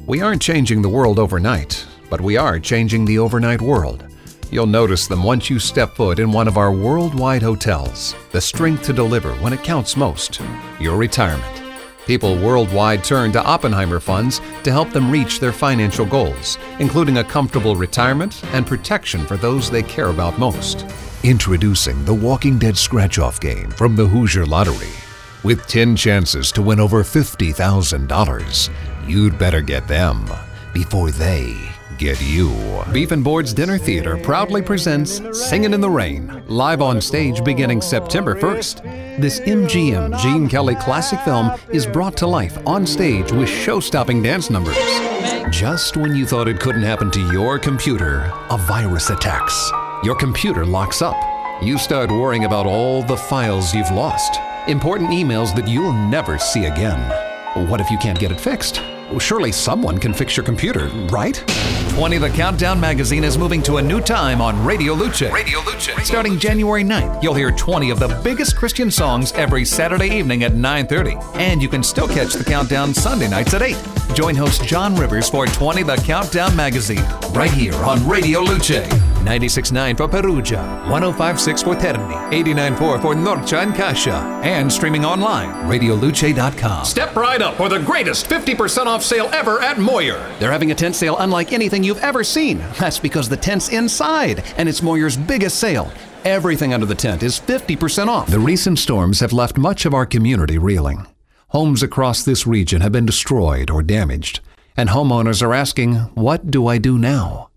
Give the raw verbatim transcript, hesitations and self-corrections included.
We aren't changing the world overnight, but we are changing the overnight world. You'll notice them once you step foot in one of our worldwide hotels. The strength to deliver when it counts most, your retirement. People worldwide turn to Oppenheimer funds to help them reach their financial goals, including a comfortable retirement and protection for those they care about most. Introducing the Walking Dead Scratch-Off game from the Hoosier Lottery. With ten chances to win over fifty thousand dollars, you'd better get them before they get you. Beef and Boards Dinner Theater proudly presents Singin' in the Rain, live on stage beginning September first. This M G M Gene Kelly classic film is brought to life on stage with show-stopping dance numbers. Just when you thought it couldn't happen to your computer, a virus attacks. Your computer locks up. You start worrying about all the files you've lost, important emails that you'll never see again. What if you can't get it fixed? Well, surely someone can fix your computer, right? twenty The Countdown magazine is moving to a new time on Radio Luce. Radio Luce. Starting January ninth, you'll hear twenty of the biggest Christian songs every Saturday evening at nine thirty. And you can still catch The Countdown Sunday nights at eight. Join host John Rivers for twenty The Countdown magazine, right here on Radio Luce. ninety-six point nine for Perugia, one oh five point six for Terni, eighty-nine point four for Norcia and Cascia, and streaming online, radio luce dot com. Step right up for the greatest fifty percent off sale ever at Moyer. They're having a tent sale unlike anything you've ever seen. That's because the tent's inside, and it's Moyer's biggest sale. Everything under the tent is fifty percent off. The recent storms have left much of our community reeling. Homes across this region have been destroyed or damaged, and homeowners are asking, what do I do now?